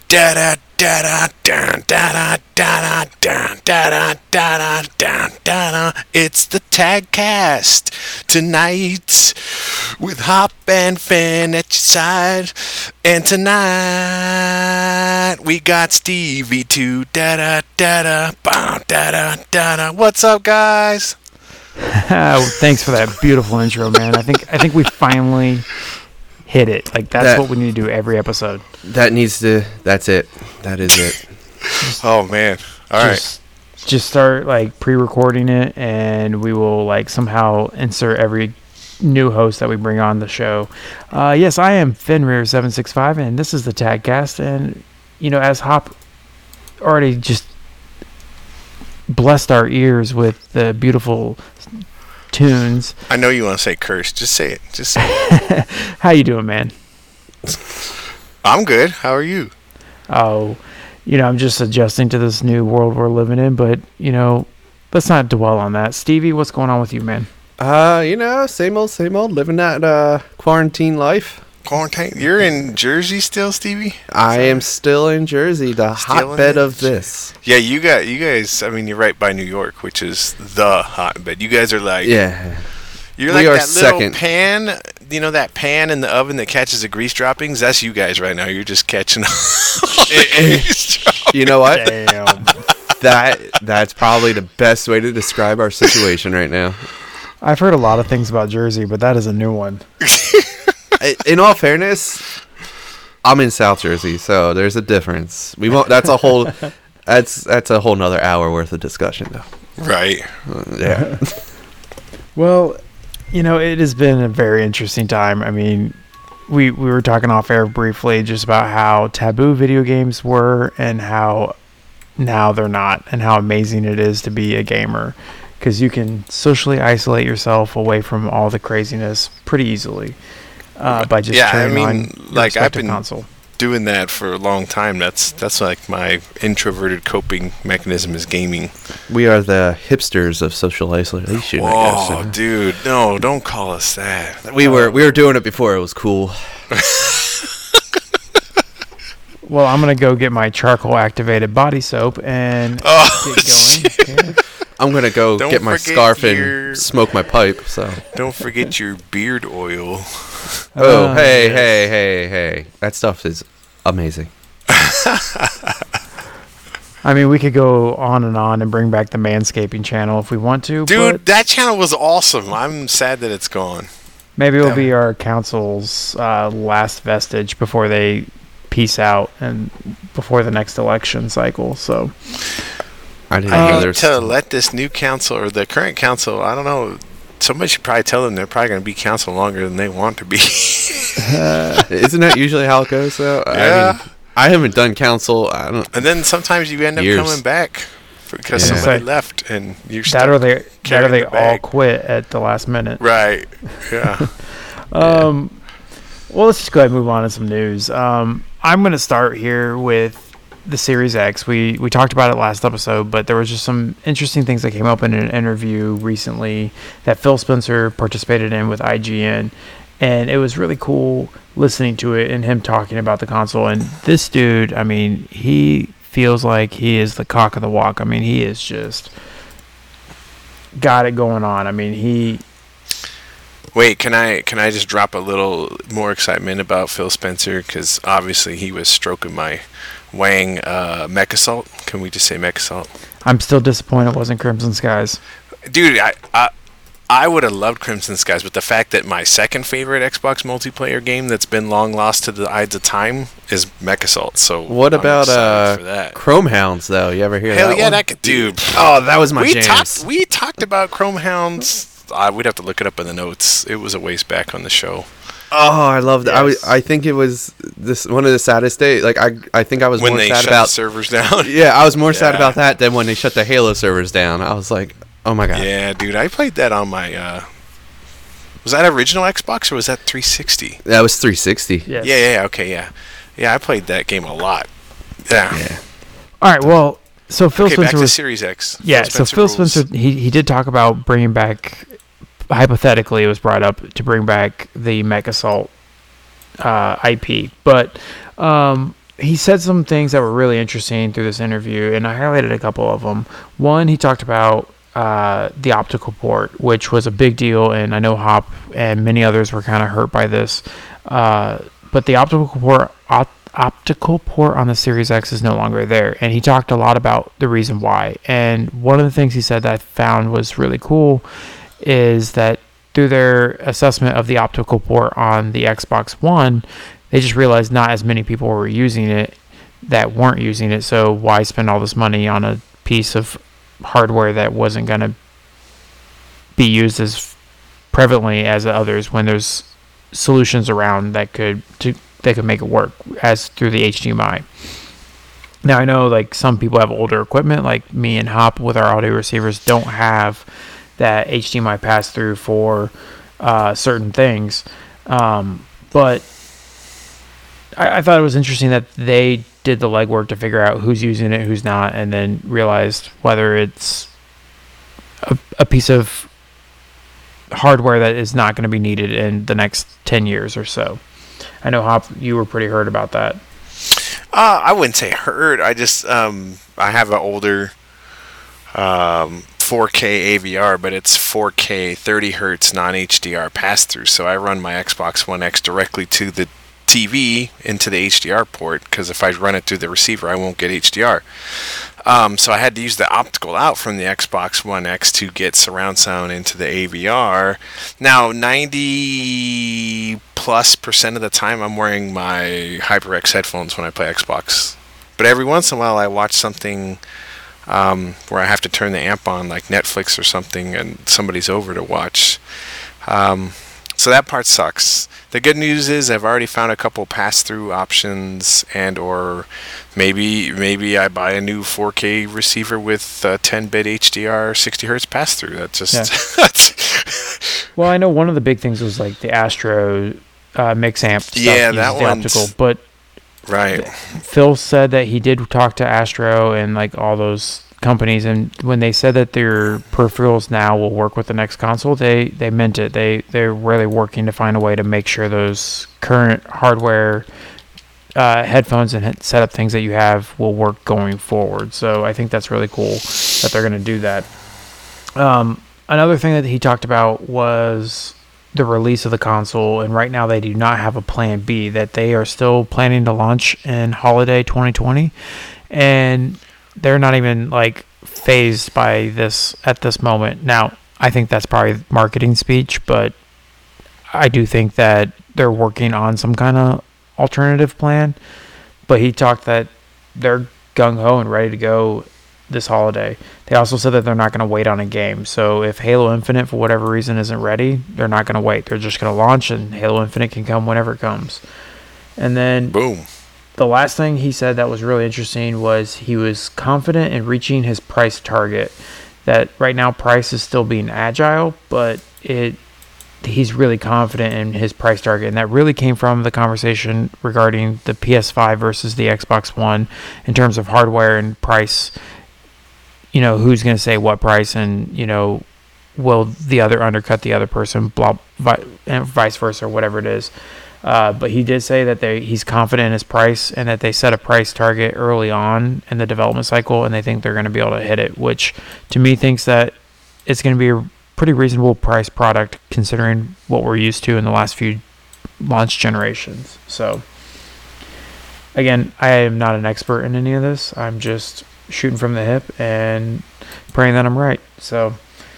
Da da da da da da da da da da da da da. It's the Tagcast tonight with Hop and Finn at your side, and tonight we got Stevie too. Da da da da da da da. What's up, guys? Thanks for that beautiful intro, man. I think we finally hit it. Like that's what we need to do every episode. That's it. That is it. Oh man. All right. Just start like pre-recording it, and we will like somehow insert every new host that we bring on the show. Yes, I am Fenrir765, and this is the Tagcast. And you know, as Hop already just blessed our ears with the beautiful tunes. I know you want to say curse. Just say it. Just say it. How you doing, man? I'm good. How are you? Oh, you know, I'm just adjusting to this new world we're living in, but, you know, let's not dwell on that. Stevie, what's going on with you, man? You know, same old, living that quarantine life. Quarantine? You're in Jersey still, Stevie? I am still in Jersey, the hotbed of this. Yeah, you guys, I mean, you're right by New York, which is the hotbed. You guys are like... Yeah. You're like that little pan, you know, that pan in the oven that catches the grease droppings? That's you guys right now. You're just catching all the grease droppings. You know what? Damn. That's probably the best way to describe our situation right now. I've heard a lot of things about Jersey, but that is a new one. In all fairness, I'm in South Jersey, so there's a difference. We won't. That's a whole nother hour worth of discussion, though. Right. Yeah. Well, you know, it has been a very interesting time. I mean, we were talking off air briefly just about how taboo video games were and how now they're not, and how amazing it is to be a gamer, because you can socially isolate yourself away from all the craziness pretty easily by just turning on your like I've been console. Doing that for a long time. That's like my introverted coping mechanism is gaming. We are the hipsters of social isolation. Oh, I guess. Dude, no, don't call us that. We were doing it before it was cool. Well, I'm gonna go get my charcoal activated body soap and get going. Yeah. I'm gonna go get my scarf and smoke my pipe. So don't forget your beard oil. Oh, hey! That stuff is amazing. I mean, we could go on and bring back the Manscaping channel if we want to. Dude, that channel was awesome. I'm sad that it's gone. Maybe it'll be our council's last vestige before they peace out and before the next election cycle. So I didn't know to let this new council or the current council, I don't know. Somebody should probably tell them they're probably going to be council longer than they want to be. Isn't that usually how it goes, though? Yeah. I haven't done council. And then sometimes you end up coming back because somebody left, and you're stuck. That or they all quit at the last minute. Right. Yeah. Well, let's just go ahead and move on to some news. I'm going to start here with the Series X. We talked about it last episode, but there was just some interesting things that came up in an interview recently that Phil Spencer participated in with IGN, and it was really cool listening to it and him talking about the console. And this dude, I mean, he feels like he is the cock of the walk. I mean, he is just got it going on. I mean, he... Wait, can I just drop a little more excitement about Phil Spencer? Because obviously he was stroking my Wang Mechasalt. Can we just say Mechasalt? I'm still disappointed it wasn't Crimson Skies. Dude, I would have loved Crimson Skies, but the fact that my second favorite Xbox multiplayer game that's been long lost to the Ides of Time is Mechasalt. So what about Chrome Hounds, though? You ever hear that? Hell yeah, one? that could, dude. Oh, that was my jam. We talked about Chrome Hounds. We'd have to look it up in the notes. It was a ways back on the show. Oh, I love that. Yes. I think it was one of the saddest days. Like I think I was when more they sad shut about the servers down. Yeah, I was more sad about that than when they shut the Halo servers down. I was like, oh my god. Yeah, dude, I played that on my. Was that original Xbox or was that 360? That was 360. Yes. Yeah. Okay, yeah. I played that game a lot. Yeah. All right. Well, so Phil Spencer back to was Series X. Yeah. Phil Spencer he did talk about bringing back. Hypothetically, it was brought up to bring back the Mechasalt IP, but he said some things that were really interesting through this interview, and I highlighted a couple of them. One, he talked about the optical port, which was a big deal, and I know Hop and many others were kind of hurt by this. But the optical port on the Series X is no longer there, and he talked a lot about the reason why. And one of the things he said that I found was really cool is that through their assessment of the optical port on the Xbox One, they just realized not as many people were using it that weren't using it, so why spend all this money on a piece of hardware that wasn't going to be used as prevalently as others when there's solutions around that could make it work as through the HDMI. Now I know like some people have older equipment, like me and Hop with our audio receivers don't have that HDMI pass through for certain things, but I thought it was interesting that they did the legwork to figure out who's using it, who's not, and then realized whether it's a piece of hardware that is not going to be needed in the next 10 years or so. I know, Hop, you were pretty hurt about that. I wouldn't say hurt. I just I have an older 4K AVR, but it's 4K 30 hertz non-HDR pass-through. So I run my Xbox One X directly to the TV into the HDR port, because if I run it through the receiver, I won't get HDR. So I had to use the optical out from the Xbox One X to get surround sound into the AVR. Now, 90+% of the time, I'm wearing my HyperX headphones when I play Xbox. But every once in a while, I watch something where I have to turn the amp on, like Netflix or something, and somebody's over to watch. So that part sucks. The good news is I've already found a couple pass-through options, and or maybe I buy a new 4K receiver with 10-bit HDR 60 hertz pass-through. That just Well, I know one of the big things was like the Astro mix amp stuff. Yeah, that one's optical, but right. Phil said that he did talk to Astro and like all those companies, and when they said that their peripherals now will work with the next console, they meant it. They're really working to find a way to make sure those current hardware headphones and setup things that you have will work going forward. So I think that's really cool that they're going to do that. Another thing that he talked about was the release of the console, and right now they do not have a plan B, that they are still planning to launch in holiday 2020, and they're not even like phased by this at this moment. Now, I think that's probably marketing speech, but I do think that they're working on some kind of alternative plan. But he talked that they're gung-ho and ready to go this holiday. They also said that they're not going to wait on a game. So if Halo Infinite, for whatever reason, isn't ready, they're not going to wait. They're just going to launch, and Halo Infinite can come whenever it comes. And then Boom. The last thing he said that was really interesting was he was confident in reaching his price target. That right now price is still being agile, but he's really confident in his price target. And that really came from the conversation regarding the PS5 versus the Xbox One in terms of hardware and price. You know, who's going to say what price, and, you know, will the other undercut the other person, and vice versa, or whatever it is. But he did say that he's confident in his price, and that they set a price target early on in the development cycle, and they think they're going to be able to hit it, which to me thinks that it's going to be a pretty reasonable price product considering what we're used to in the last few launch generations. So again, I am not an expert in any of this. I'm just shooting from the hip and praying that I'm right. So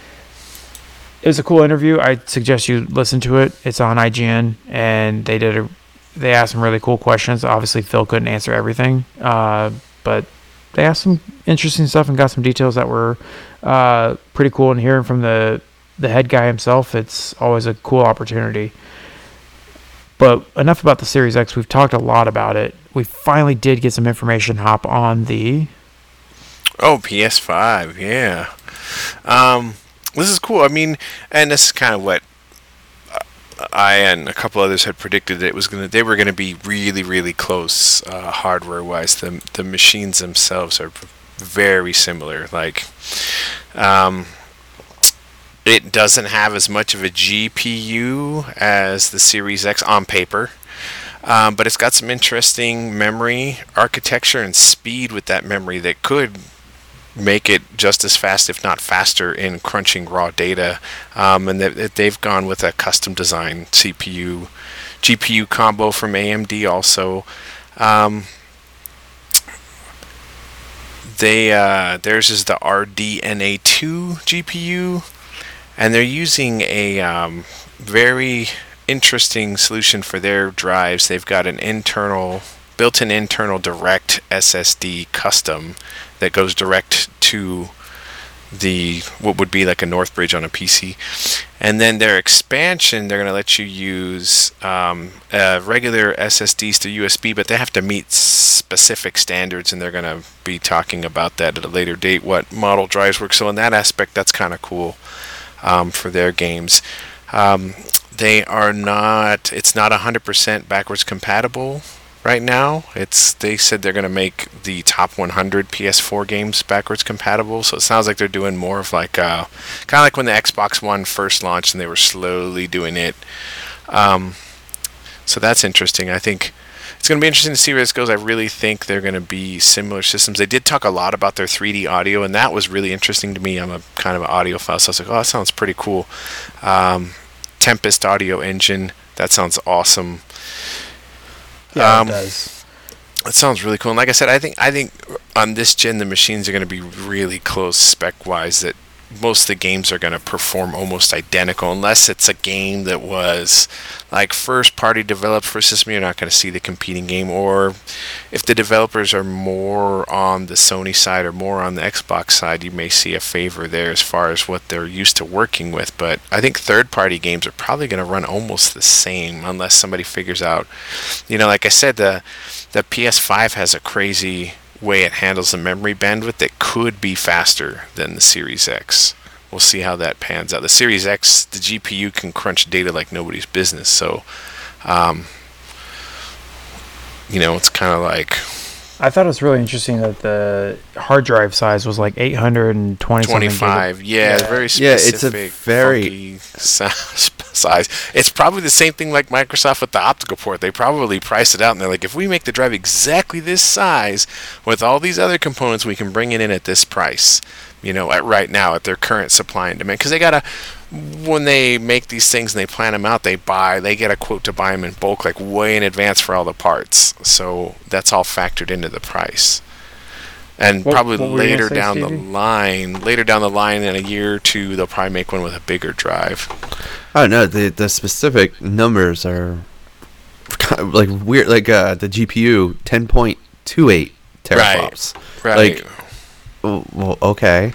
it was a cool interview. I suggest you listen to it. It's on IGN, and they asked some really cool questions. Obviously, Phil couldn't answer everything, but they asked some interesting stuff and got some details that were pretty cool. And hearing from the head guy himself, it's always a cool opportunity. But enough about the Series X. We've talked a lot about it. We finally did get some information, Hop, on the PS5. Yeah. This is cool. I mean, and this is kind of what I and a couple others had predicted, that they were gonna be really, really close hardware-wise. The machines themselves are very similar. Like, it doesn't have as much of a GPU as the Series X on paper. But it's got some interesting memory architecture and speed with that memory that could make it just as fast, if not faster, in crunching raw data. And they've gone with a custom design CPU GPU combo from AMD also. Theirs is the RDNA2 GPU, and they're using a very interesting solution for their drives. They've got an built-in internal direct SSD custom that goes direct to what would be like a Northbridge on a PC. And then their expansion, they're going to let you use regular SSDs to USB, but they have to meet specific standards, and they're going to be talking about that at a later date, what model drives work. So in that aspect, that's kind of cool for their games. It's not 100% backwards compatible right now. They said they're going to make the top 100 PS4 games backwards compatible, so it sounds like they're doing more of like kind of like when the Xbox One first launched and they were slowly doing it. So that's interesting. I think it's going to be interesting to see where this goes. I really think they're going to be similar systems. They did talk a lot about their 3D audio, and that was really interesting to me. I'm a kind of an audiophile, so I was like, oh, that sounds pretty cool. Tempest audio engine, that sounds awesome. Yeah, it does. It sounds really cool. And like I said, I think on this gen the machines are going to be really close spec-wise, that most of the games are going to perform almost identical, unless it's a game that was like first party developed for a system. You're not going to see the competing game, or if the developers are more on the Sony side or more on the Xbox side, you may see a favor there as far as what they're used to working with. But I think third party games are probably going to run almost the same, unless somebody figures out, like I said, the PS5 has a crazy way it handles the memory bandwidth that could be faster than the Series X. We'll see how that pans out. The Series X, the GPU can crunch data like nobody's business, so it's kind of like, I thought it was really interesting that the hard drive size was like 820 25. Yeah, very specific. It's a very size. It's probably the same thing like Microsoft with the optical port. They probably priced it out, and they're like, if we make the drive exactly this size with all these other components, we can bring it in at this price. At right now at their current supply and demand, because they gotta, when they make these things and they plan them out, they get a quote to buy them in bulk, like way in advance for all the parts. So that's all factored into the price. And probably later down the line, in a year or two, they'll probably make one with a bigger drive. Oh no, the specific numbers are kind of like weird. Like the GPU 10.28 teraflops. Right. Like, well, okay.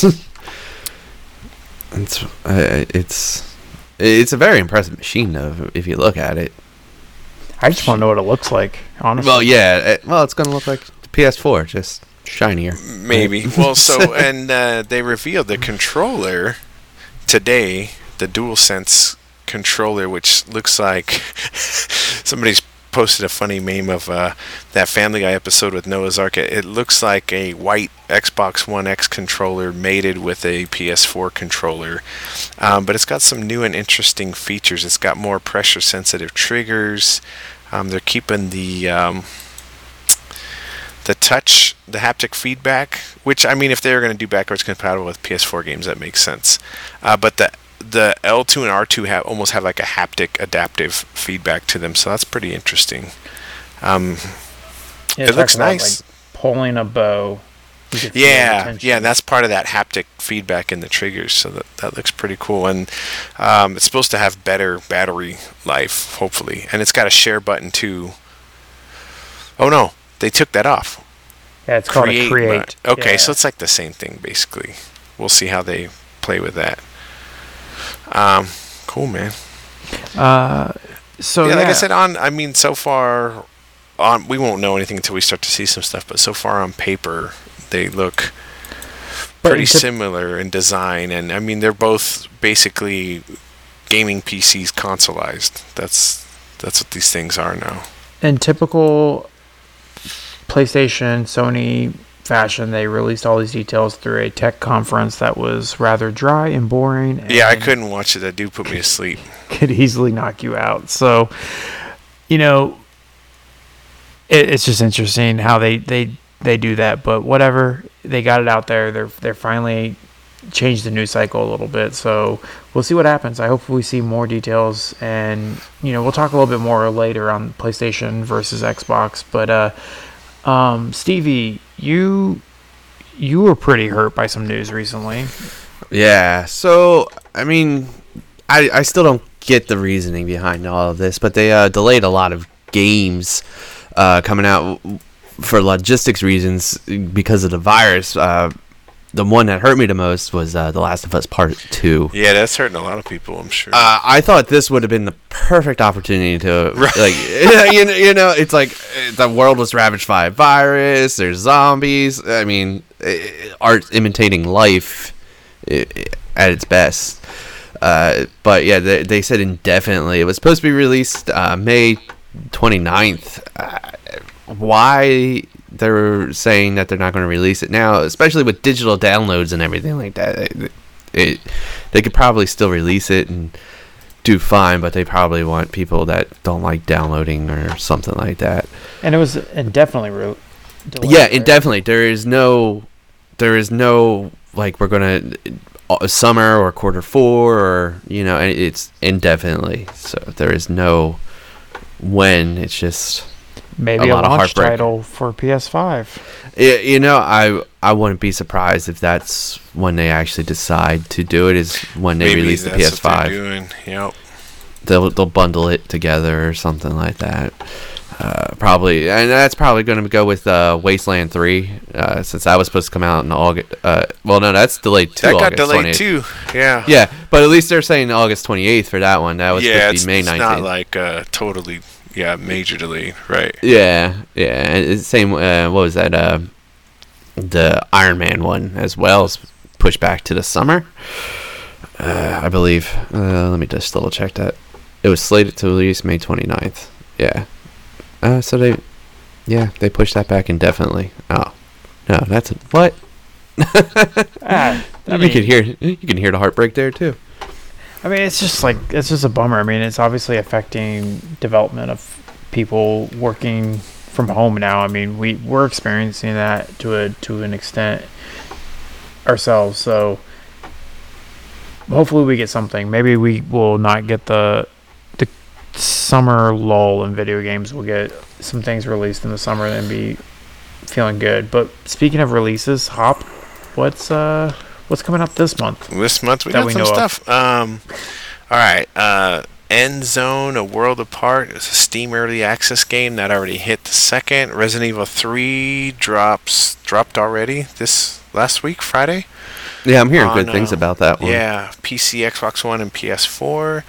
It's a very impressive machine, though, if you look at it. I just want to know what it looks like, honestly. Well, yeah. It's going to look like the PS4, just shinier. Maybe. Well, so, and they revealed the controller today, the DualSense controller, which looks like somebody's posted a funny meme of that Family Guy episode with Noah's Ark. It looks like a white Xbox One X controller mated with a PS4 controller, but it's got some new and interesting features. It's got more pressure-sensitive triggers. They're keeping the touch, the haptic feedback, which, I mean, if they're going to do backwards compatible with PS4 games, that makes sense. But the L2 and R2 almost have like a haptic adaptive feedback to them, so that's pretty interesting. It looks nice. Like pulling a bow. Yeah, and that's part of that haptic feedback in the triggers, so that looks pretty cool. And it's supposed to have better battery life, hopefully. And it's got a share button too. Oh no, they took that off. Yeah, it's called a create. Okay, yeah. So it's like the same thing basically. We'll see how they play with that. Cool, man. So like I said, so far we won't know anything until we start to see some stuff, but so far on paper they look pretty similar in design, and I mean they're both basically gaming PCs consoleized. That's what these things are now. In typical PlayStation, Sony fashion, they released all these details through a tech conference that was rather dry and boring. And yeah, I couldn't watch it. That dude put me to sleep. Could easily knock you out. So, it's just interesting how they do that. But whatever, they got it out there. They're finally changed the news cycle a little bit. So we'll see what happens. I hope we see more details, and we'll talk a little bit more later on PlayStation versus Xbox. But Stevie, you were pretty hurt by some news recently. Yeah. So I mean, I still don't get the reasoning behind all of this, but they delayed a lot of games coming out for logistics reasons because of the virus. The one that hurt me the most was The Last of Us Part 2. Yeah, that's hurting a lot of people, I'm sure. I thought this would have been the perfect opportunity to, like, it's like the world was ravaged by a virus, there's zombies. I mean, art imitating life at its best. But yeah, they said indefinitely. It was supposed to be released May 29th. Why they're saying that they're not going to release it now, especially with digital downloads and everything like that, they could probably still release it and do fine, but they probably want people that don't like downloading or something like that. And it was indefinitely delayed. Yeah, right? indefinitely. There is no like we're going to summer or Q4 or and it's indefinitely. So there is no when. It's just maybe a launch title for PS5. I wouldn't be surprised if that's when they actually decide to do it. Is when they release the PS5. What they're doing. Yep. They'll bundle it together or something like that. Probably, and that's probably going to go with Wasteland 3, since that was supposed to come out in August. Well, no, that's delayed too. That August got delayed 28th. too. Yeah. Yeah, but at least they're saying August 28th for that one. That was supposed to be May 19th. It's not like totally. Yeah, major delay, right? Yeah. And it's same. What was that? The Iron Man one as well is pushed back to the summer, I believe. Let me just double check that. It was slated to release May 29th. Yeah. So they pushed that back indefinitely. Oh, no, that's what. You can hear the heartbreak there too. I mean, it's just a bummer. I mean, it's obviously affecting development of people working from home now. I mean, we're experiencing that to an extent ourselves. So hopefully we get something. Maybe we will not get the summer lull in video games. We'll get some things released in the summer and be feeling good. But speaking of releases, Hop, what's coming up this month? This month we got some stuff. All right. End Zone: A World Apart. It's a Steam Early Access game that already hit the second. Resident Evil 3 dropped already this last week, Friday. Yeah, I'm hearing good things about that one. Yeah, PC, Xbox One, and PS4.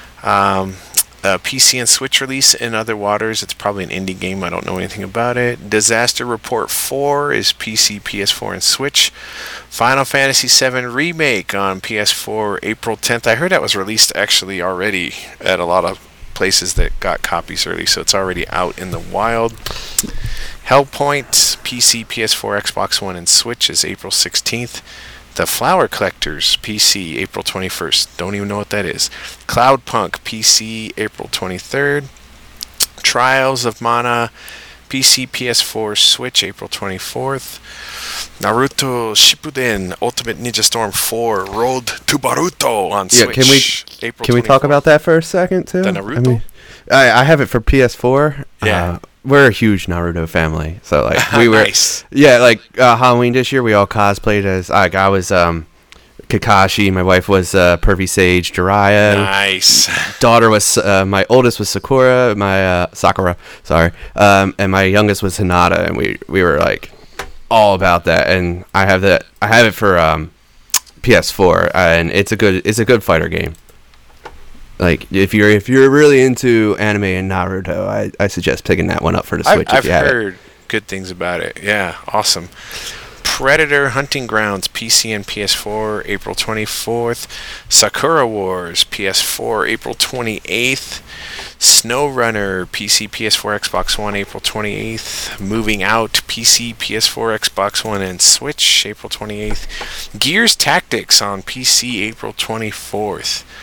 PC and Switch release in other waters. It's probably an indie game. I don't know anything about it. Disaster Report 4 is PC, PS4, and Switch. Final Fantasy VII Remake on PS4 April 10th. I heard that was released actually already at a lot of places that got copies early, so it's already out in the wild. Hellpoint, PC, PS4, Xbox One, and Switch is April 16th. The Flower Collectors, PC, April 21st. Don't even know what that is. Cloudpunk, PC, April 23rd. Trials of Mana, PC, PS4, Switch, April 24th. Naruto Shippuden Ultimate Ninja Storm 4 Road to Boruto on Switch. Can we talk about that for a second too? The Naruto? I have it for PS4. Yeah. We're a huge Naruto family, so like we were. Nice. Yeah, like Halloween this year, we all cosplayed as. Like I was Kakashi. My wife was Pervy Sage Jiraiya. Nice. Daughter was my oldest was Sakura. Sakura. Sorry. And my youngest was Hinata, and we were like all about that. And I have it for PS4, and it's a good fighter game. Like if you're really into anime and Naruto, I suggest picking that one up for the Switch. I've heard good things about it. Yeah, awesome. Predator Hunting Grounds, PC and PS4, April 24th. Sakura Wars, PS4, April 28th. SnowRunner, PC, PS4, Xbox One, April 28th. Moving Out, PC, PS4, Xbox One, and Switch, April 28th. Gears Tactics on PC, April 24th.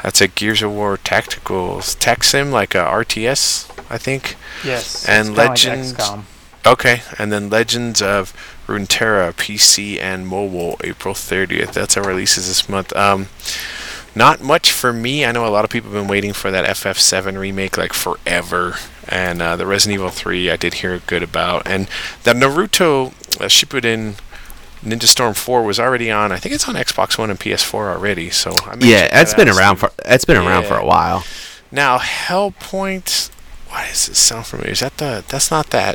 That's a Gears of War Tacticals tech sim, like a RTS, I think. Yes. And Legends. Like XCOM. Okay, and then Legends of Runeterra, PC and mobile, April 30th. That's our releases this month. Not much for me. I know a lot of people have been waiting for that FF7 remake like forever. And the Resident Evil 3 I did hear good about. And the Naruto Shippuden Ninja Storm 4 was already on. I think it's on Xbox One and PS4 already. So I may check it's that been out around soon. around for a while. Now Hellpoint. Why does this sound familiar? Is that that's not that.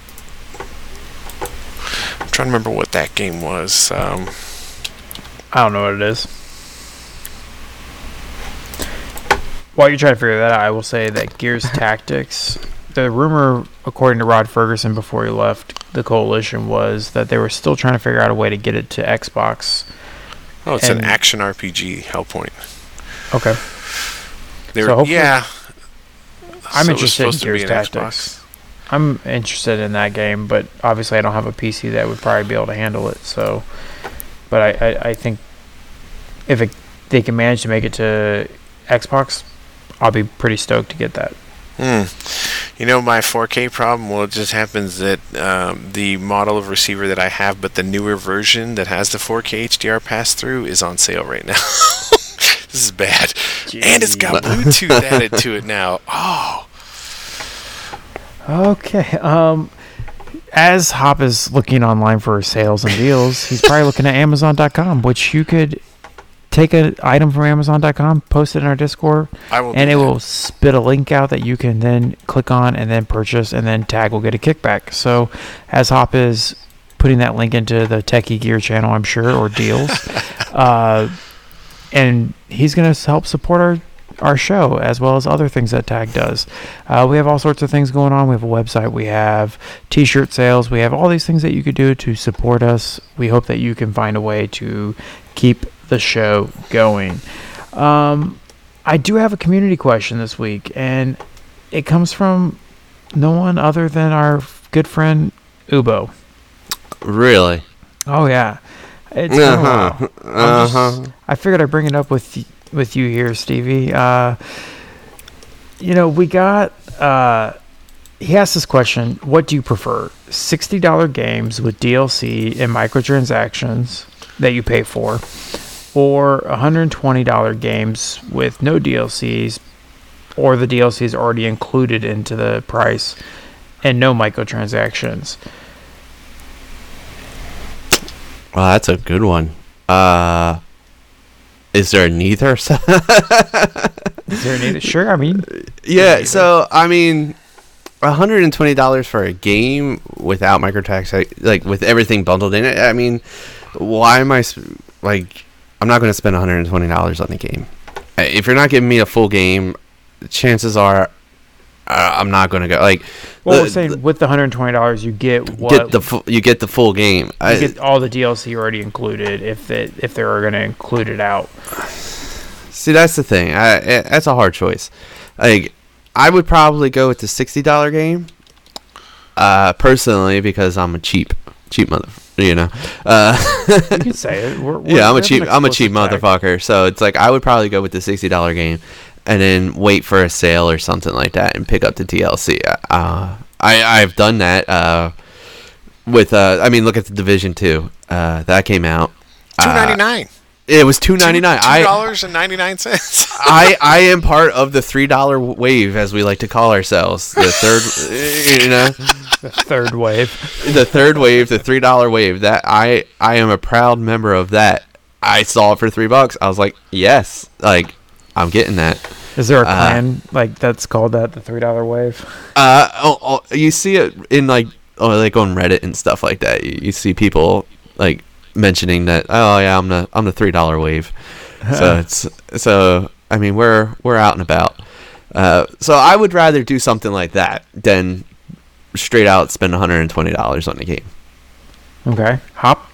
I'm trying to remember what that game was. I don't know what it is. While you're trying to figure that out, I will say that Gears Tactics, the rumor, according to Rod Ferguson before he left the Coalition, was that they were still trying to figure out a way to get it to Xbox. Oh, it's an action RPG, Hellpoint. Okay. So yeah. I'm So it was interested in supposed to be Gears an Tactics. I'm interested in that game, but obviously I don't have a PC that would probably be able to handle it. So, but I think if they can manage to make it to Xbox, I'll be pretty stoked to get that. You know, my 4K problem, well, it just happens that the model of receiver that I have, but the newer version that has the 4K HDR pass-through is on sale right now. This is bad. Jeez. And it's got Bluetooth added to it now. Oh. Okay. As Hop is looking online for sales and deals, he's probably looking at Amazon.com, which you could take an item from Amazon.com, post it in our Discord, and it will spit a link out that you can then click on and then purchase, and then Tag will get a kickback. So as Hop is putting that link into the Techie Gear channel, I'm sure, or deals, and he's going to help support our show as well as other things that Tag does. We have all sorts of things going on. We have a website, we have t-shirt sales, we have all these things that you could do to support us. We hope that you can find a way to keep the show going. I do have a community question this week, and it comes from no one other than our good friend Ubo. Really? Oh yeah, it's been a while. I figured I'd bring it up with you here, Stevie. We got he asked this question: what do you prefer, $60 games with DLC and microtransactions that you pay for, or $120 games with no DLCs, or the DLC is already included into the price and no microtransactions? Well, that's a good one. Is there neither? Is there neither? Sure, I mean. Yeah, so, I mean, $120 for a game without microtax, like, with everything bundled in it, I mean, why am I, I'm not going to spend $120 on the game. If you're not giving me a full game, chances are I'm not going to go. We're saying with the $120, you get what? You get the full game. You get all the DLC already included if they were going to include it out. See, that's the thing. That's a hard choice. I would probably go with the $60 game, personally, because I'm a cheap mother. You can say it. I'm a cheap motherfucker. So it's I would probably go with the $60 game, and then wait for a sale or something like that, and pick up the DLC. I've done that with. Look at the Division 2. That came out. $2.99. It was $2.99. $2.99. I am part of the $3 wave, as we like to call ourselves. The third, the third wave. The third wave, the $3 wave. That I am a proud member of that. I saw it for $3. I was like, yes, I'm getting that. Is there a clan that's called that, the $3 wave? You see it in on Reddit and stuff like that. You see people mentioning that. Oh yeah, I'm the $3 wave. So we're out and about. So I would rather do something like that than straight out spend $120 on the game. Okay, Hop.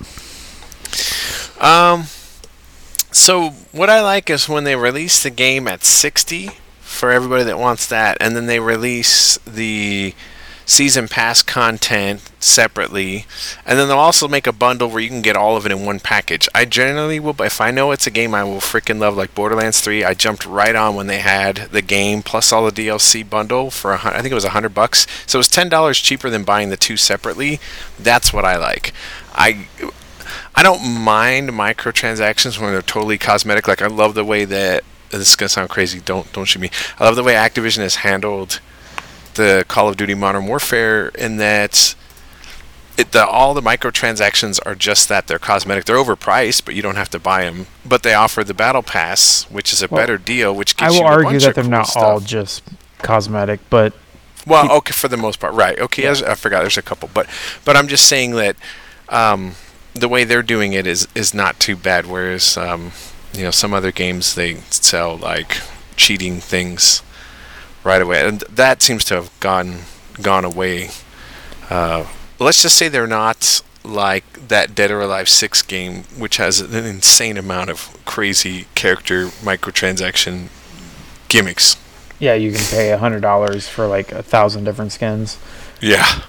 So what I like is when they release the game at $60 for everybody that wants that, and then they release the season pass content separately, and then they'll also make a bundle where you can get all of it in one package. I generally will, if I know it's a game I will freaking love, like Borderlands 3. I jumped right on when they had the game plus all the DLC bundle for I think it was $100, so it was $10 cheaper than buying the two separately. That's what I like. I don't mind microtransactions when they're totally cosmetic. Like, I love the way that, this is gonna sound crazy, don't shoot me. I love the way Activision has handled the Call of Duty Modern Warfare, in that all the microtransactions are just that, they're cosmetic. They're overpriced, but you don't have to buy them. But they offer the Battle Pass, which is a better deal, which gives you a bunch of cool stuff. I will argue that they're not all just cosmetic, but well, okay, for the most part, right? Okay, yeah. I forgot there's a couple, but I'm just saying that the way they're doing it is not too bad. Whereas some other games, they sell like cheating things right away, and that seems to have gone away. Let's just say they're not like that Dead or Alive 6 game, which has an insane amount of crazy character microtransaction gimmicks. Yeah, you can pay $100 for like 1,000 different skins. Yeah.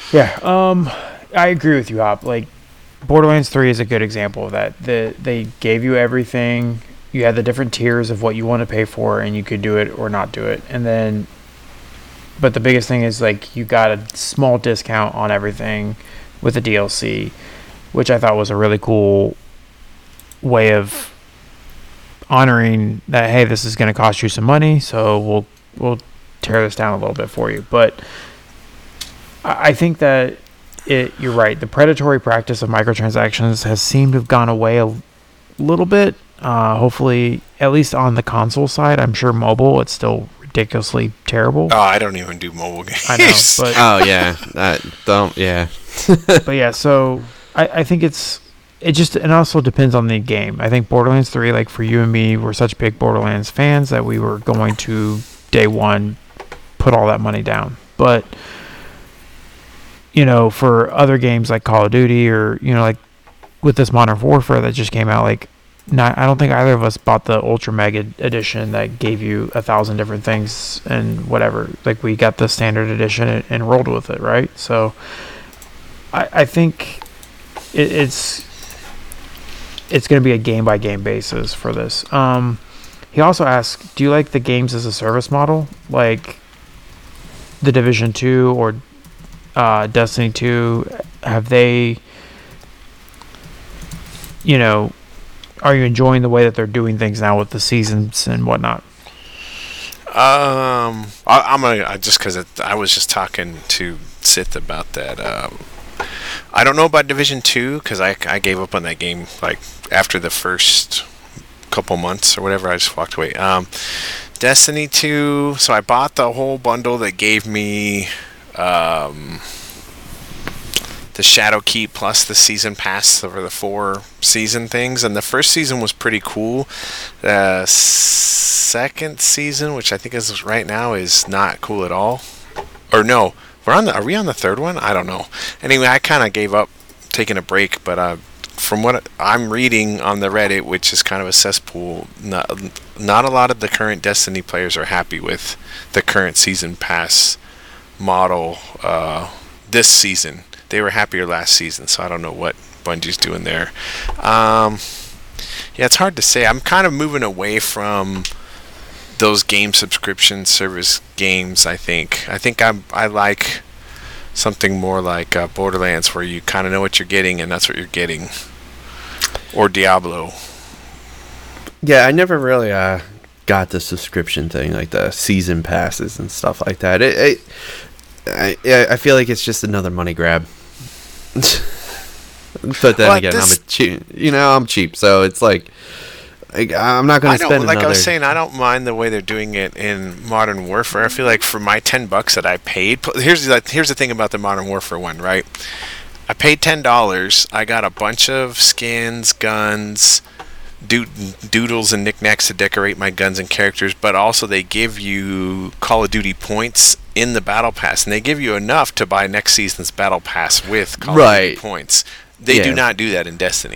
I agree with you, Hop. Like, Borderlands 3 is a good example of that. They gave you everything. You had the different tiers of what you want to pay for, and you could do it or not do it. And then, but the biggest thing is, like, you got a small discount on everything with the DLC, which I thought was a really cool way of honoring that. Hey, this is going to cost you some money, so we'll tear this down a little bit for you. But I think that you're right. The predatory practice of microtransactions has seemed to have gone away a little bit. Hopefully, at least on the console side. I'm sure mobile, it's still ridiculously terrible. Oh, I don't even do mobile games. I know, but oh yeah, yeah. But yeah, so I think it also depends on the game. I think Borderlands 3, like for you and me, we're such big Borderlands fans that we were going to day one put all that money down. But for other games like Call of Duty, or like with this Modern Warfare that just came out, like I don't think either of us bought the Ultra Mega Edition that gave you 1,000 different things and whatever. Like, we got the standard edition and rolled with it, right? So I think it's going to be a game by game basis for this. He also asked, do you like the games as a service model, like the Division 2 or Destiny 2? Have they, are you enjoying the way that they're doing things now with the seasons and whatnot? I'm gonna just because I was just talking to Sith about that. I don't know about Division 2 because I gave up on that game like after the first couple months or whatever. I just walked away. Destiny 2. So I bought the whole bundle that gave me the Shadow Keep plus the season pass for the 4 season things, and the first season was pretty cool. The second season, which I think is right now, is not cool at all. Or no, are we on the third one? I don't know. Anyway, I kind of gave up taking a break, but from what I'm reading on the Reddit, which is kind of a cesspool, not a lot of the current Destiny players are happy with the current season pass model this season. They were happier last season, so I don't know what Bungie's doing there. Yeah, it's hard to say. I'm kind of moving away from those game subscription service games, I think. I like something more like Borderlands, where you kind of know what you're getting, and that's what you're getting. Or Diablo. Yeah, I never really got the subscription thing, like the season passes and stuff like that. I feel like it's just another money grab. But then again, I'm cheap, so it's like I'm not going to spend. Like I was saying, I don't mind the way they're doing it in Modern Warfare. I feel like for my $10 that I paid, here's the thing about the Modern Warfare one, right? I paid $10. I got a bunch of skins, guns, doodles, and knickknacks to decorate my guns and characters, but also they give you Call of Duty points in the Battle Pass, and they give you enough to buy next season's Battle Pass with Call of Duty points. They do not do that in Destiny.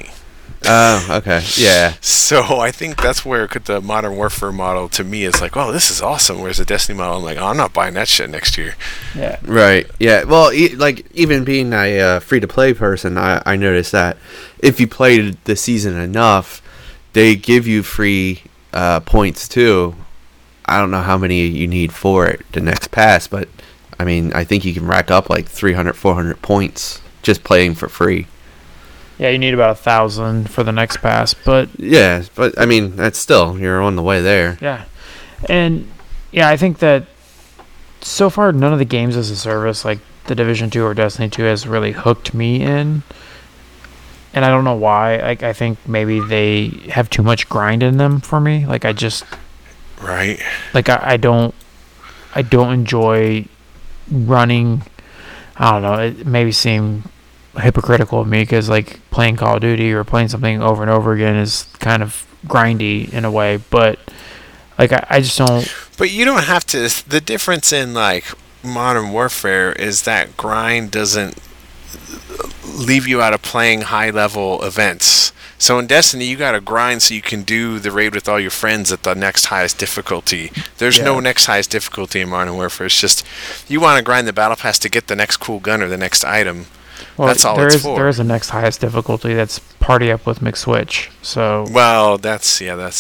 Oh, okay. Yeah. So I think that's where the Modern Warfare model to me is like, oh, this is awesome. Whereas the Destiny model, I'm like, oh, I'm not buying that shit next year. Yeah. Right. Yeah. Well, like even being a free-to-play person, I noticed that if you played the season enough, they give you free points too. I don't know how many you need for it, the next pass, but I mean, I think you can rack up like 300, 400 points just playing for free. Yeah, you need about 1,000 for the next pass, but Yeah, but I mean, that's still, you're on the way there. yeah. And yeah, I think that so far none of the games as a service like the Division 2 or Destiny 2 has really hooked me in. And I don't know why. Like I think maybe they have too much grind in them for me. Like I just Right. like I don't enjoy running. I don't know. It maybe seem hypocritical of me because like playing Call of Duty or playing something over and over again is kind of grindy in a way, but like I just don't. But you don't have to. The difference in like Modern Warfare is that grind doesn't leave you out of playing high level events. So in Destiny, you got to grind so you can do the raid with all your friends at the next highest difficulty. There's no next highest difficulty in Modern Warfare. It's just you want to grind the battle pass to get the next cool gun or the next item. Well, that's all it's for. There is a next highest difficulty that's Party Up with McSwitch. So well, that's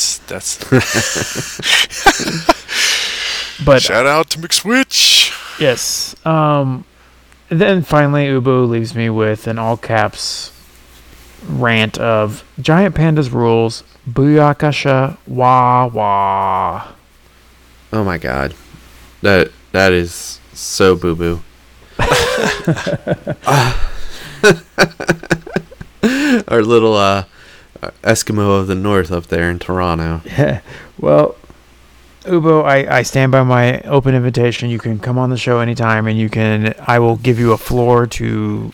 but shout out to McSwitch. yes. Then finally, Ubu leaves me with an all caps rant of Giant Pandas rules. Booyakasha wah wah. Oh my god, that is so boo boo. Our little Eskimo of the North up there in Toronto. Yeah. Well, Ubo, I stand by my open invitation. You can come on the show anytime, and I will give you a floor to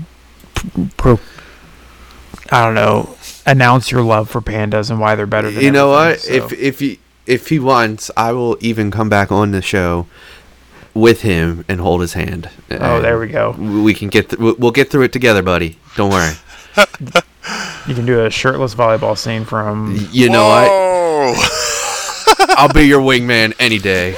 I don't know, announce your love for pandas and why they're better than you know what? So. If he wants, I will even come back on the show with him and hold his hand. Oh, there we go. We can we'll get through it together, buddy. Don't worry. You can do a shirtless volleyball scene from. You know what? I'll be your wingman any day.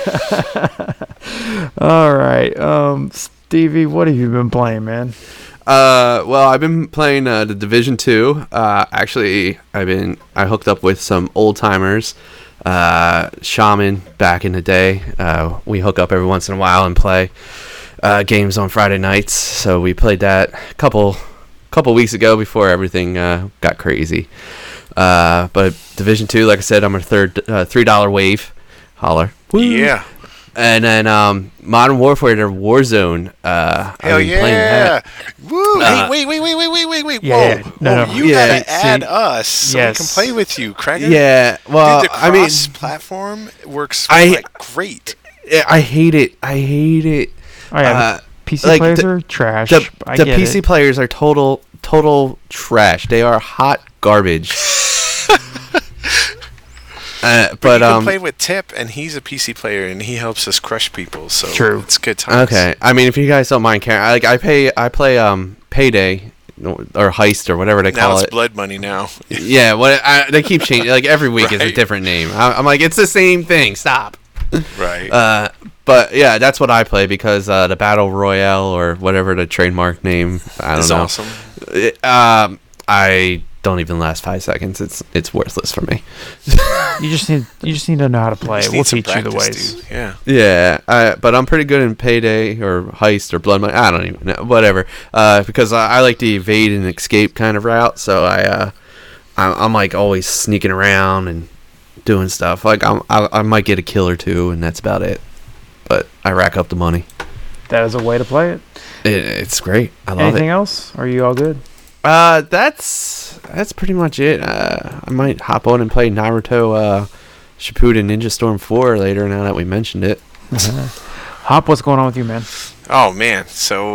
All right, Stevie, what have you been playing, man? Well, I've been playing the Division 2. Actually, I hooked up with some old timers. Shaman back in the day. We hook up every once in a while and play games on Friday nights. So we played that a couple weeks ago before everything got crazy. But Division 2, like I said, I'm a $3 wave. Holler. Woo. Yeah. And then Modern Warfare or Warzone. Hell yeah! Woo! Hey, wait! Yeah, Whoa! no. You gotta add us so we can play with you, Craig. Yeah, well, dude, the cross-platform works great. I hate it. Oh yeah, PC like players are trash. The PC PC players are total trash. They are hot garbage. But you can play with Tip, and he's a PC player, and he helps us crush people. So True. It's good times. Okay, I mean, if you guys don't mind caring, I play Payday or Heist or whatever they now call it's it. Blood Money now. Yeah, they keep changing. Like every week is a Right. different name. I'm like, it's the same thing. Stop. Right. But yeah, that's what I play because the Battle Royale or whatever the trademark name. I don't know. Awesome. I don't even last 5 seconds. It's worthless for me. You just need to know how to play it. Just We'll need some teach you the practice, ways. dude. Yeah. Yeah, but I'm pretty good in Payday or Heist or Blood Money. I don't even know, whatever. Because I like the evade and escape kind of route. So I'm like always sneaking around and doing stuff. Like I might get a kill or two, and that's about it. But I rack up the money. That is a way to play it. It's great. I love Anything it. else? Are you all good? That's pretty much it. I might hop on and play Naruto Shippuden Ninja Storm 4 later now that we mentioned it. Hop, what's going on with you, man? Oh man. So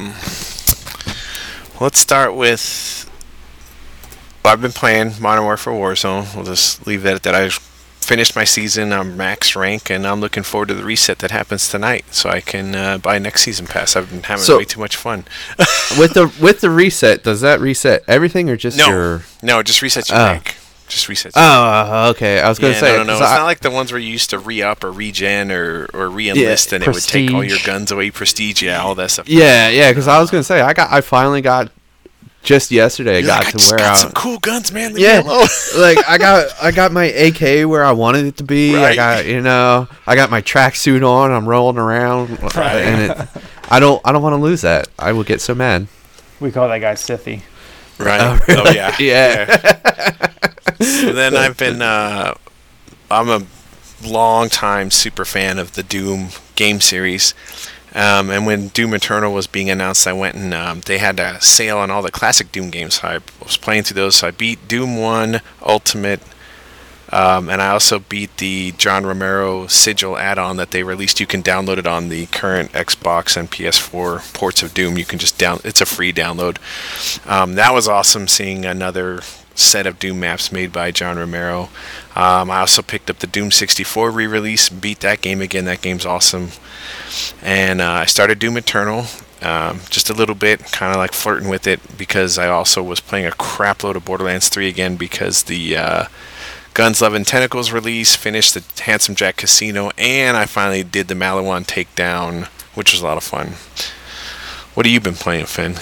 let's start with. I've been playing Modern Warfare Warzone. We'll just leave that at that. I finished my season. I'm max rank, and I'm looking forward to the reset that happens tonight, so I can buy next season pass. I've been having way too much fun. with the reset, does that reset everything or just your? No, it just resets your rank. Just resets. Okay. I was going to say no. It's not like the ones where you used to re-up or regen or re-enlist, and prestige. It would take all your guns away. Prestige, all that stuff. Yeah. Because I was going to say I finally got. Just yesterday, I got to where some cool guns, man. Like I got my AK where I wanted it to be. Right. I got my tracksuit on. I'm rolling around, and I don't want to lose that. I will get so mad. We call that guy Sithy. Right. Oh yeah. Yeah. So then I've been. I'm a long time super fan of the Doom game series. And when Doom Eternal was being announced, I went and they had a sale on all the classic Doom games. So I was playing through those. So I beat Doom 1 Ultimate, and I also beat the John Romero Sigil add-on that they released. You can download it on the current Xbox and PS4 ports of Doom. You can just it's a free download. That was awesome seeing another set of Doom maps made by John Romero. I also picked up the Doom 64 re-release, beat that game again. That game's awesome. And I started Doom Eternal just a little bit, kind of like flirting with it, because I also was playing a crap load of Borderlands 3 again because the Guns, Love, and Tentacles release, finished the Handsome Jack Casino, and I finally did the Maliwan Takedown, which was a lot of fun. What have you been playing, Finn?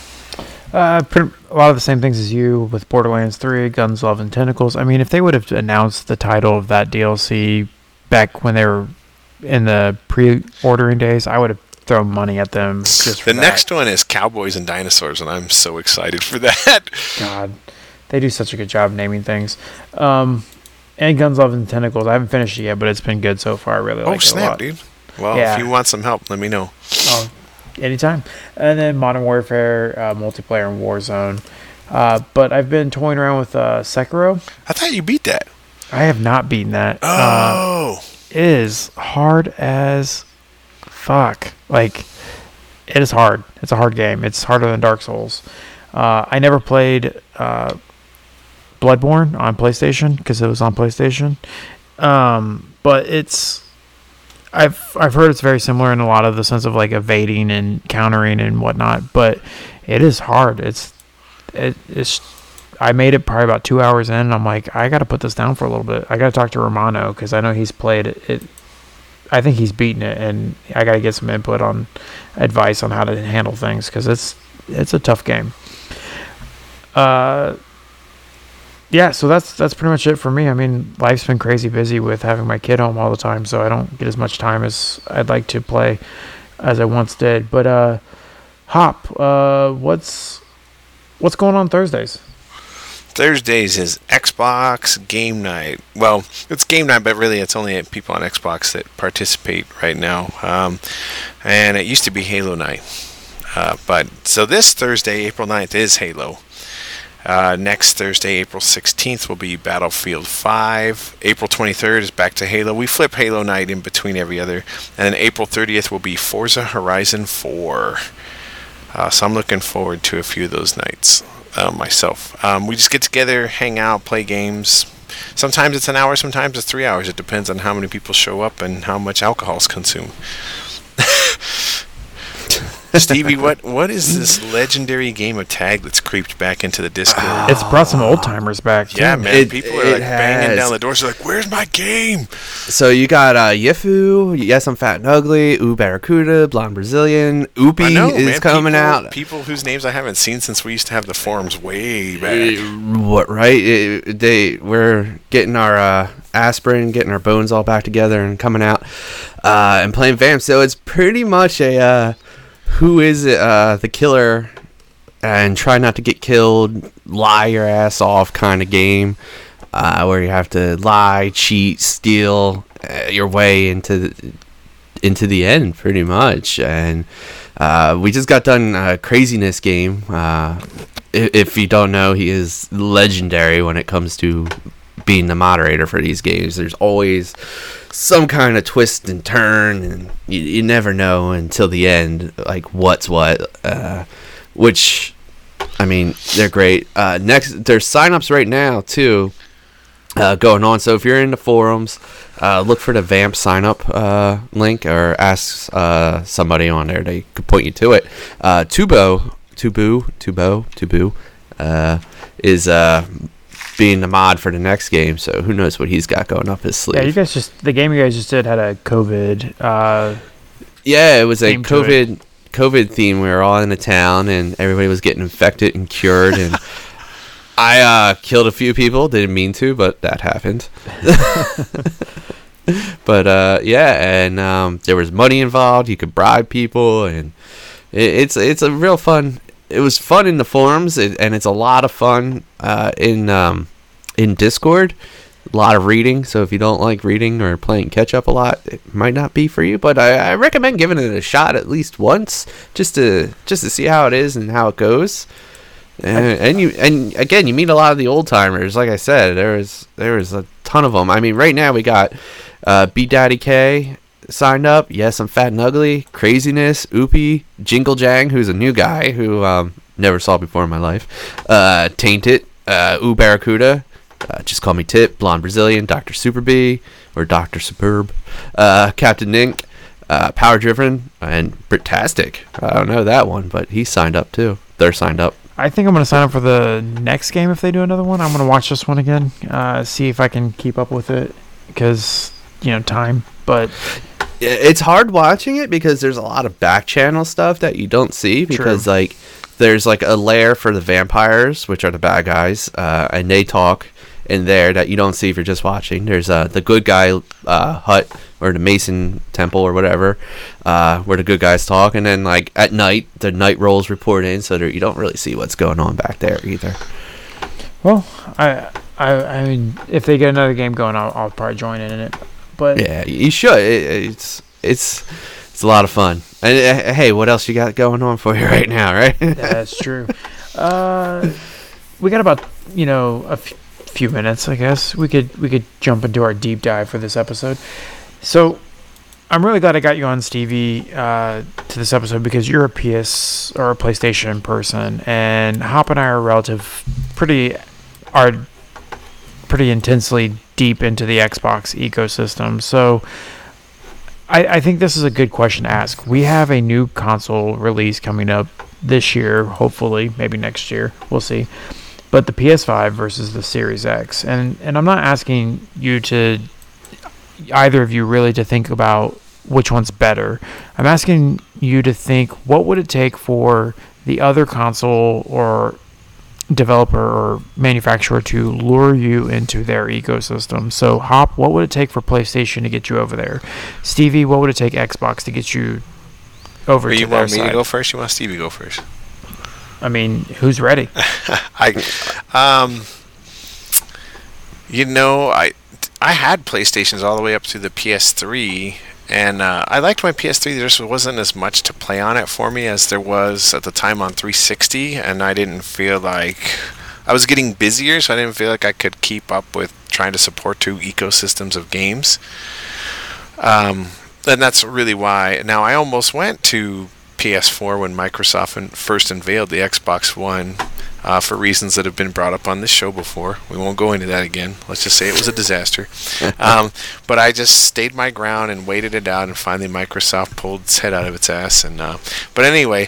A lot of the same things as you with Borderlands 3, Guns, Love, and Tentacles. I mean, if they would have announced the title of that DLC back when they were in the pre-ordering days, I would have thrown money at them just for the next one is Cowboys and Dinosaurs, and I'm so excited for that. God, they do such a good job naming things. And Guns, Love, and Tentacles, I haven't finished it yet, but it's been good so far. I really like it a lot. Dude. Well, if you want some help, let me know. Oh, anytime. And then Modern Warfare, multiplayer, and Warzone. But I've been toying around with Sekiro. I thought you beat that. I have not beaten that. Oh. It is hard as fuck. Like, it is hard. It's a hard game. It's harder than Dark Souls. I never played Bloodborne on PlayStation because it was on PlayStation. But it's... I've heard it's very similar in a lot of the sense of like evading and countering and whatnot, but it is hard. It's I made it probably about 2 hours in, and I'm like, I got to put this down for a little bit. I got to talk to Romano because I know he's played it. I think he's beaten it, and I got to get some input on advice on how to handle things because it's a tough game. Yeah, so that's pretty much it for me. I mean, life's been crazy busy with having my kid home all the time, so I don't get as much time as I'd like to play as I once did. But Hop, what's going on Thursdays? Thursdays is Xbox game night. Well, it's game night, but really it's only people on Xbox that participate right now. And it used to be Halo night. But so this Thursday, April 9th, is Halo. Next Thursday, April 16th, will be Battlefield 5. April 23rd is back to Halo. We flip Halo night in between every other. And then April 30th will be Forza Horizon 4. So I'm looking forward to a few of those nights myself. We just get together, hang out, play games. Sometimes it's an hour, sometimes it's 3 hours. It depends on how many people show up and how much alcohol is consumed. Stevie, what is this legendary game of tag that's creeped back into the Discord? It's brought some old timers back too. Yeah, man. People are like banging down the doors. They're like, "Where's my game?" So you got Yifu, Yes I'm Fat and Ugly, Ooh Barracuda, Blonde Brazilian, Oopie is coming out. People whose names I haven't seen since we used to have the forums way back. What right? We're getting our aspirin, getting our bones all back together and coming out and playing Vamp. So it's pretty much a who is it, the killer and try not to get killed, lie your ass off kind of game where you have to lie, cheat, steal your way into the end pretty much. And we just got done Craziness game. If you don't know, he is legendary when it comes to being the moderator for these games. There's always some kind of twist and turn, and you never know until the end, like what's what. Which, I mean, they're great. Next, there's signups right now too going on. So if you're in the forums, look for the Vamp sign up link, or ask somebody on there. They could point you to it. Tubu is being the mod for the next game. So who knows what he's got going up his sleeve. Yeah, the game you guys just did had a COVID. Yeah, it was a COVID theme. We were all in a town, and everybody was getting infected and cured, and I killed a few people. Didn't mean to, but that happened. But yeah, and there was money involved. You could bribe people, and it's a real fun. It was fun in the forums, and it's a lot of fun in Discord. A lot of reading, so if you don't like reading or playing catch up a lot, it might not be for you. But I recommend giving it a shot at least once, just to see how it is and how it goes. And again, you meet a lot of the old timers. Like I said, there was a ton of them. I mean, right now we got B Daddy K signed up. Yes, I'm Fat and Ugly, Craziness, Oopie, Jingle Jang, who's a new guy who never saw before in my life. Tainted, Ooh Barracuda. Just call me Tip, Blonde Brazilian, Dr. Super B, or Dr. Superb, Captain Nink, Power Driven, and Britastic. I don't know that one, but he signed up too. They're signed up. I think I'm going to sign up for the next game if they do another one. I'm going to watch this one again, see if I can keep up with it, because, time. But it's hard watching it because there's a lot of back channel stuff that you don't see, because there's like a lair for the vampires, which are the bad guys, and they talk in there that you don't see if you're just watching. There's the good guy hut, or the Mason temple, or whatever, where the good guys talk, and then like at night the night rolls report in, so you don't really see what's going on back there either. Well, I mean, if they get another game going, I'll probably join in it. But yeah, you should. It's a lot of fun. And hey, what else you got going on for you right now, right? That's true. We got about a few minutes, I guess. We could jump into our deep dive for this episode. So I'm really glad I got you on, Stevie, to this episode, because you're a PS or a PlayStation person, and Hop and I are pretty intensely deep into the Xbox ecosystem. So I think this is a good question to ask. We have a new console release coming up this year, hopefully, maybe next year. We'll see. But the PS5 versus the Series X. And I'm not asking you either of you really to think about which one's better. I'm asking you to think, what would it take for the other console or developer or manufacturer to lure you into their ecosystem? So, Hop, what would it take for PlayStation to get you over there? Stevie, what would it take Xbox to get you over to their side? You want me to go first? You want Stevie to go first? I mean, who's ready? I had PlayStations all the way up to the PS3, and I liked my PS3. There just wasn't as much to play on it for me as there was at the time on 360, and I didn't feel like I was getting busier, so I didn't feel like I could keep up with trying to support two ecosystems of games. And that's really why. Now, I almost went to PS4 when Microsoft first unveiled the Xbox One, for reasons that have been brought up on this show before. We won't go into that again. Let's just say it was a disaster. But I just stayed my ground and waited it out, and finally Microsoft pulled its head out of its ass. And but anyway,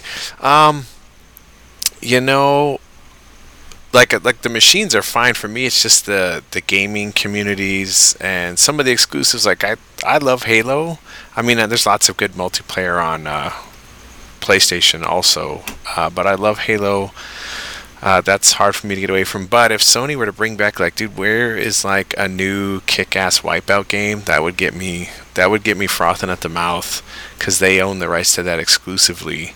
like the machines are fine for me. It's just the gaming communities and some of the exclusives. Like I love Halo. I mean, there's lots of good multiplayer on PlayStation also, but I love Halo. That's hard for me to get away from. But if Sony were to bring back, like, dude, where is like a new kick-ass Wipeout game? That would get me frothing at the mouth, because they own the rights to that exclusively.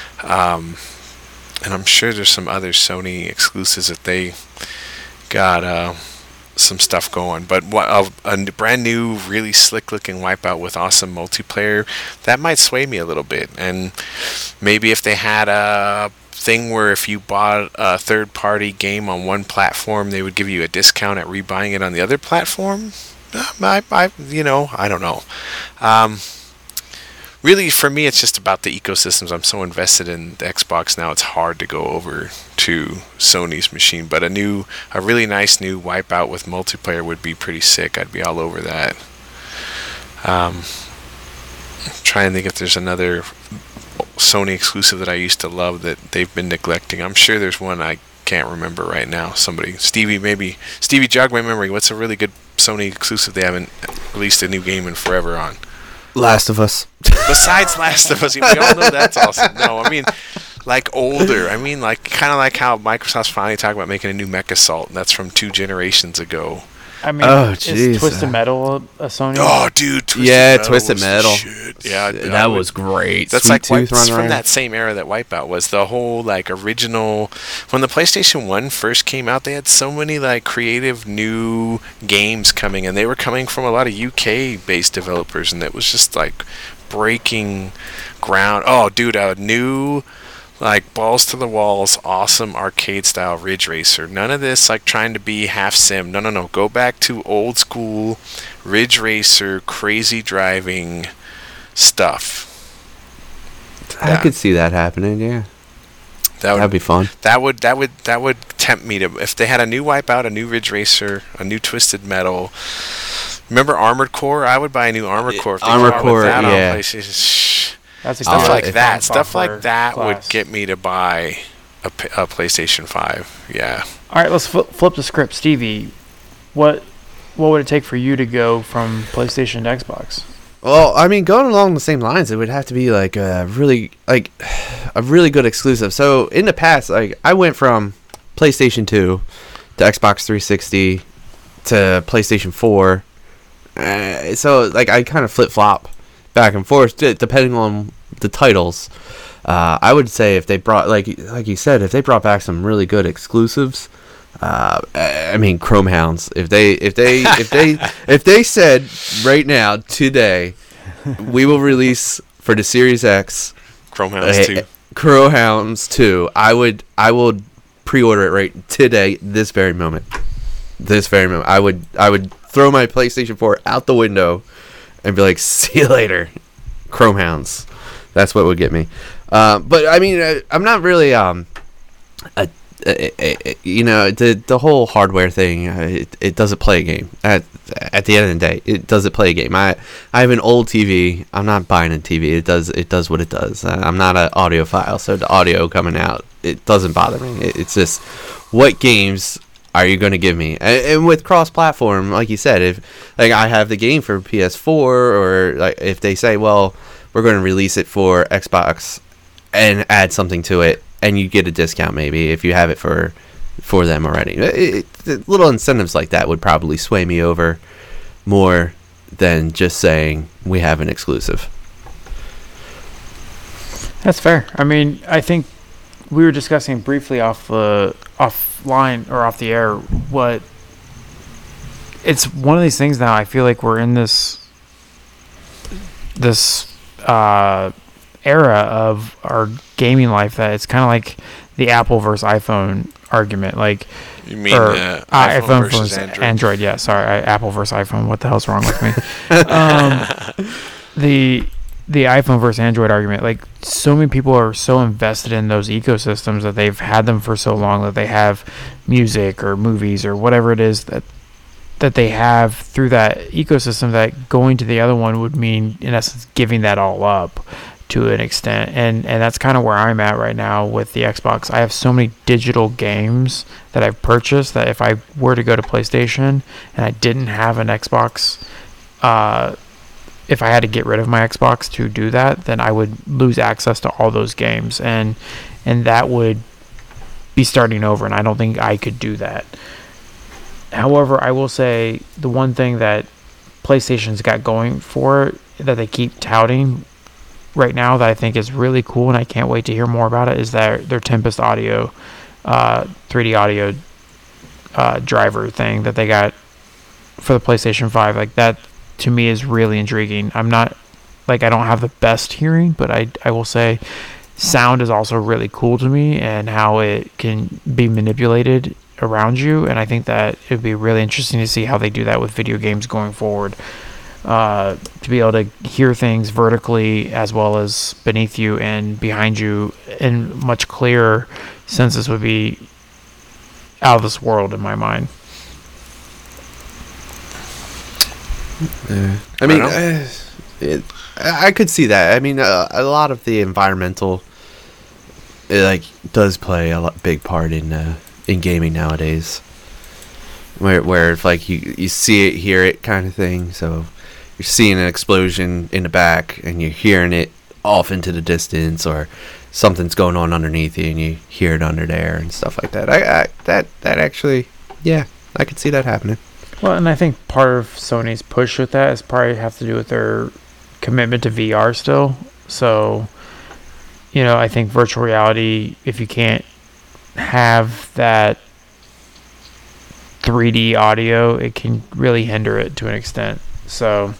And I'm sure there's some other Sony exclusives that they got some stuff going. But a brand new, really slick-looking Wipeout with awesome multiplayer, that might sway me a little bit. And maybe if they had a thing where if you bought a third-party game on one platform, they would give you a discount at rebuying it on the other platform. I don't know. really, for me, it's just about the ecosystems. I'm so invested in the Xbox now, it's hard to go over to Sony's machine. But a really nice new Wipeout with multiplayer would be pretty sick. I'd be all over that. Trying to think if there's another Sony exclusive that I used to love that they've been neglecting. I'm sure there's one I can't remember right now. Stevie, jog my memory. What's a really good Sony exclusive they haven't released a new game in forever on? Last of Us. Besides Last of Us, we all know that's awesome. No, I mean, like older. I mean, like kind of like how Microsoft's finally talking about making a new MechAssault, and that's from 2 generations ago. I mean, is Twisted Metal a Sony? Oh, dude, Twisted Metal. Yeah, that was great. That's Sweet like that's from that same era that Wipeout was. The whole like original. When the PlayStation 1 first came out, they had so many like creative new games coming, and they were coming from a lot of UK-based developers, and it was just like breaking ground. Oh, dude, a new, like, balls to the walls, awesome arcade style Ridge Racer. None of this like trying to be half sim. No. Go back to old school Ridge Racer, crazy driving stuff. I could see that happening. Yeah, that'd be fun. That would tempt me to, if they had a new Wipeout, a new Ridge Racer, a new Twisted Metal. Remember Armored Core? I would buy a new Armored Core. If they Armored Core, yeah. That's stuff like that would get me to buy a PlayStation 5. Yeah. All right, let's flip the script, Stevie. What would it take for you to go from PlayStation to Xbox? Well, I mean, going along the same lines, it would have to be like a really good exclusive. So in the past, like I went from PlayStation 2 to Xbox 360 to PlayStation 4. So like I kind of flip flop back and forth depending on the titles. I would say if they brought like you said, if they brought back some really good exclusives. I mean, Chromehounds. If they said right now today, we will release for the Series X Chromehounds 2. I will pre-order it right today, this very moment. I would throw my PlayStation 4 out the window and be like, "See you later, Chromehounds." That's what would get me. But I mean, I'm not really the whole hardware thing, it doesn't play a game. At the end of the day, it doesn't play a game. I have an old TV. I'm not buying a TV. It does what it does. I'm not an audiophile, so the audio coming out, it doesn't bother me. It's just, what games are you going to give me? And with cross-platform, like you said, if like I have the game for PS4, or like if they say, well, we're going to release it for Xbox and add something to it, and you get a discount maybe if you have it for them already. Little incentives like that would probably sway me over more than just saying we have an exclusive. That's fair. I mean, I think we were discussing briefly offline or off the air what it's one of these things now. I feel like we're in this era of our gaming life that it's kind of like the Apple versus iPhone argument. Like, you mean iPhone versus Android? Yeah, sorry, Apple versus iPhone. What the hell's wrong with me? The iPhone versus Android argument. Like, so many people are so invested in those ecosystems that they've had them for so long that they have music or movies or whatever it is that they have through that ecosystem, that going to the other one would mean, in essence, giving that all up to an extent. And that's kind of where I'm at right now with the Xbox. I have so many digital games that I've purchased that if I were to go to PlayStation and I didn't have an Xbox, if I had to get rid of my Xbox to do that, then I would lose access to all those games, and that would be starting over, and I don't think I could do that. However, I will say the one thing that PlayStation's got going for it that they keep touting right now that I think is really cool, and I can't wait to hear more about it, is their Tempest Audio 3D audio driver thing that they got for the PlayStation 5. Like, that to me is really intriguing. I'm not, like, I don't have the best hearing, but I will say sound is also really cool to me, and how it can be manipulated around you, and I think that it'd be really interesting to see how they do that with video games going forward. to be able to hear things vertically as well as beneath you and behind you in much clearer senses would be out of this world in my mind. I mean, I could see that. I mean, a lot of the environmental, it, does play a big part in gaming nowadays. Where if you see it, hear it, kind of thing. So you're seeing an explosion in the back, and you're hearing it off into the distance, or something's going on underneath you, and you hear it under there and stuff like that. That actually, yeah, I could see that happening. Well, and I think part of Sony's push with that is probably have to do with their commitment to VR still. So, I think virtual reality, if you can't have that 3D audio, it can really hinder it to an extent. So,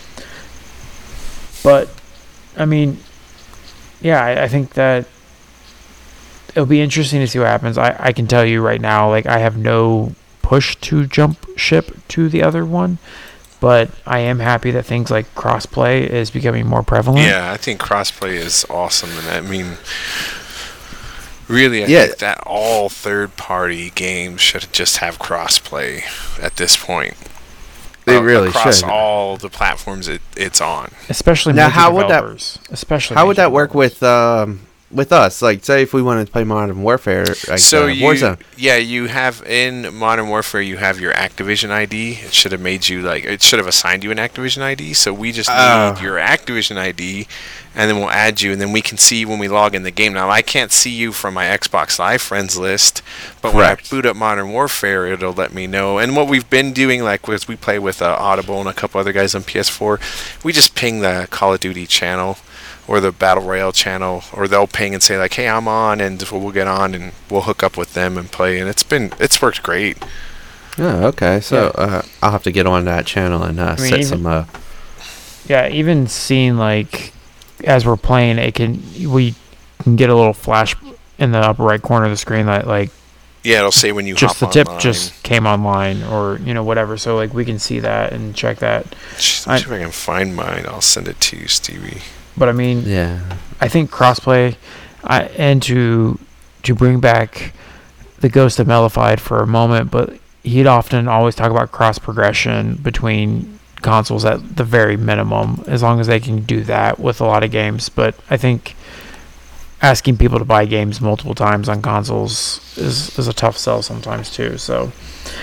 but, I mean, yeah, I think that it'll be interesting to see what happens. I can tell you right now, I have no push to jump ship to the other one, but I am happy that things like crossplay is becoming more prevalent. Yeah, I think crossplay is awesome, and I mean, really, I think that all third-party games should just have crossplay at this point. They really across should. all the platforms it's on. Especially now, how developers. How would that work with us? Say if we wanted to play Modern Warfare, Warzone. Yeah, you have in Modern Warfare, you have your Activision ID. It should have made you it should have assigned you an Activision ID. So we just need your Activision ID, and then we'll add you, and then we can see when we log in the game. Now I can't see you from my Xbox Live friends list, but when I boot up Modern Warfare, it'll let me know. And what we've been doing, as we play with Audible and a couple other guys on PS4, we just ping the Call of Duty channel or the Battle Royale channel, or they'll ping and say hey, I'm on, and we'll get on and we'll hook up with them and play, and it's worked great. Oh, okay. So I'll have to get on that channel and set some. Yeah, even seeing as we're playing, we can get a little flash in the upper right corner of the screen that it'll say when you just hop the tip online. just came online, or whatever. So we can see that and check that. Let me see if I can find mine. I'll send it to you, Stevie. But I mean, I think crossplay, and to bring back the Ghost of Mellified for a moment, but he'd often always talk about cross progression between consoles at the very minimum, as long as they can do that with a lot of games. But I think asking people to buy games multiple times on consoles is a tough sell sometimes too. So,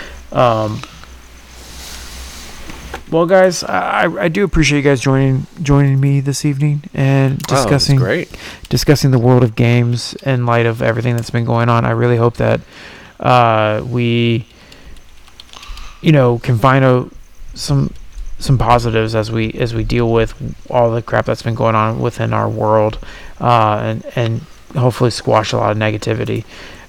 well, guys, I do appreciate you guys joining me this evening and discussing the world of games in light of everything that's been going on. I really hope that we can find some positives as we deal with all the crap that's been going on within our world, and hopefully squash a lot of negativity.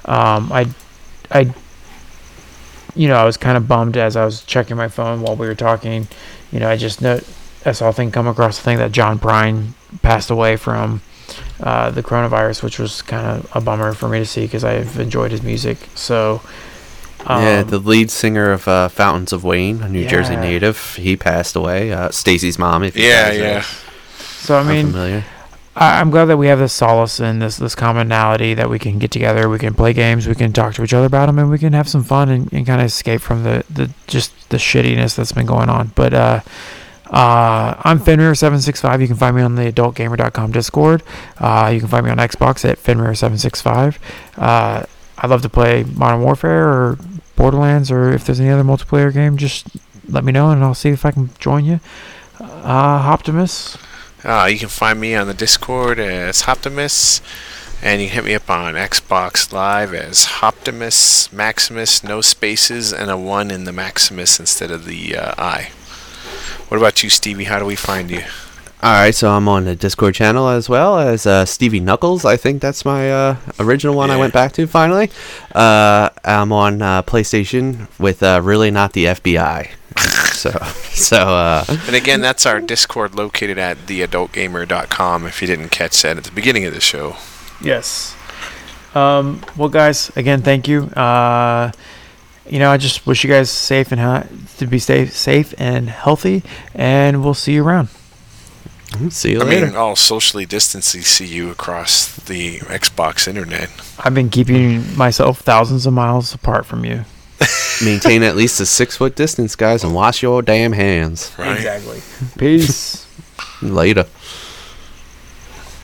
I was kind of bummed as I was checking my phone while we were talking. I saw a thing come across the thing that John Prine passed away from the coronavirus, which was kind of a bummer for me to see because I've enjoyed his music. So, the lead singer of Fountains of Wayne, a New Jersey native, he passed away. Stacy's mom, if you guys are So I mean, familiar. I'm glad that we have this solace and this commonality that we can get together. We can play games, we can talk to each other about them, and we can have some fun and kind of escape from the shittiness that's been going on. But I'm Fenrir765. You can find me on the AdultGamer.com Discord. You can find me on Xbox at Fenrir765. I'd love to play Modern Warfare or Borderlands, or if there's any other multiplayer game, just let me know and I'll see if I can join you. Optimus. You can find me on the Discord as Optimus, and you can hit me up on Xbox Live as Optimus Maximus, no spaces, and a 1 in the Maximus instead of the I. What about you, Stevie? How do we find you? Alright, so I'm on the Discord channel as well as Stevie Knuckles. I think that's my original one I went back to finally. I'm on PlayStation with Really Not the FBI. And again, that's our Discord located at theadultgamer.com if you didn't catch that at the beginning of the show. Yes. Well, guys, again, thank you. I just wish you guys safe and to be safe and healthy, and we'll see you around. See you later. I mean, I'll socially distancing see you across the Xbox internet. I've been keeping myself thousands of miles apart from you. Maintain at least a 6-foot distance, guys, and wash your damn hands. Right? Exactly. Peace. Later.